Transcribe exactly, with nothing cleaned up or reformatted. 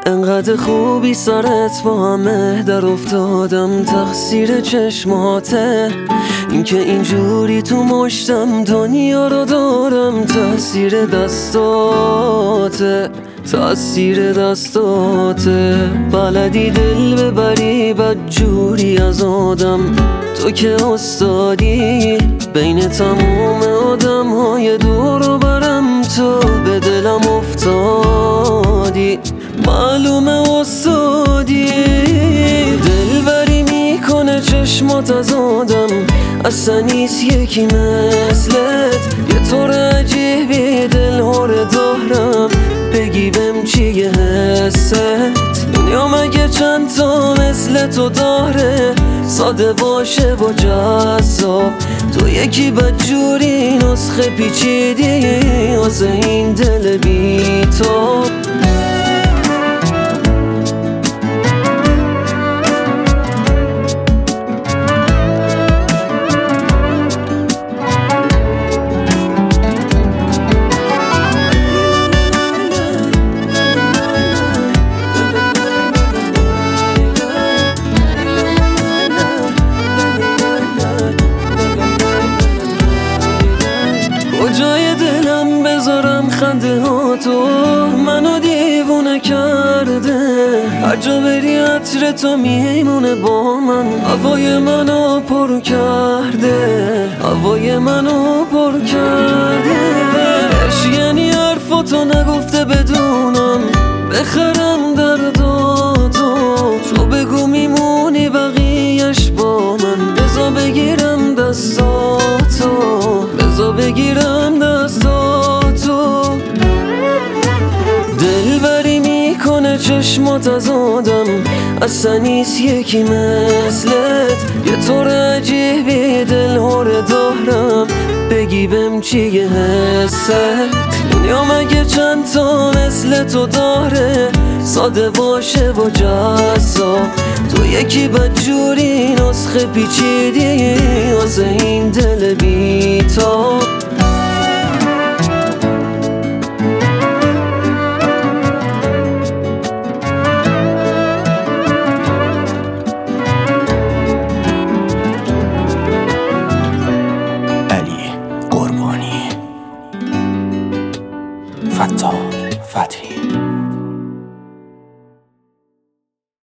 انقدر خوبی سرت با همه در افتادم، تقصیر چشماته. اینکه اینجوری تو مشتم دنیا رو دارم، تأثیر دستاته، تأثیر دستاته. بلدی دل ببری بدجوری از آدم، تو که استادی بین تموم آدم های دور و برم. تو به دلم افتادی، معلومه استادی. دلبری میکنه چشمات از آدم، اصلا نیست یکی مثلت. یه طور عجیبی دل هاره دارم، بگی بهم چیه حست. دنیا مگه چند تا مثل تو داره، ساده باشه و جذاب. تو یکی بدجوری نسخه پیچیدی واسه این دل بی‌تاب. کجای دلم بذارم خنده ها تو، منو دیوونه کرده. هر جا بری عطر تو میمونه با من، هوای منو پر کرده، هوای منو پر کرده. عشق یعنی حرفاتو نگفته بدونم، بخرم درداتو. تو بگو میمونی بقیه‌اش با من، بذار بگیرم دستاتو، بذار بگیرم دستاتو. دلبری میکنه چشمات از آدم، اصلا نیست یکی مثلت. یه طور عجیبی دل هاره دارم، بگی بهم چیه حست. دنیا مگه چند تا مثل تو داره، ساده باشه و جذاب. تو یکی بدجوری نسخه پیچیدی واسه این دل بی‌تاب.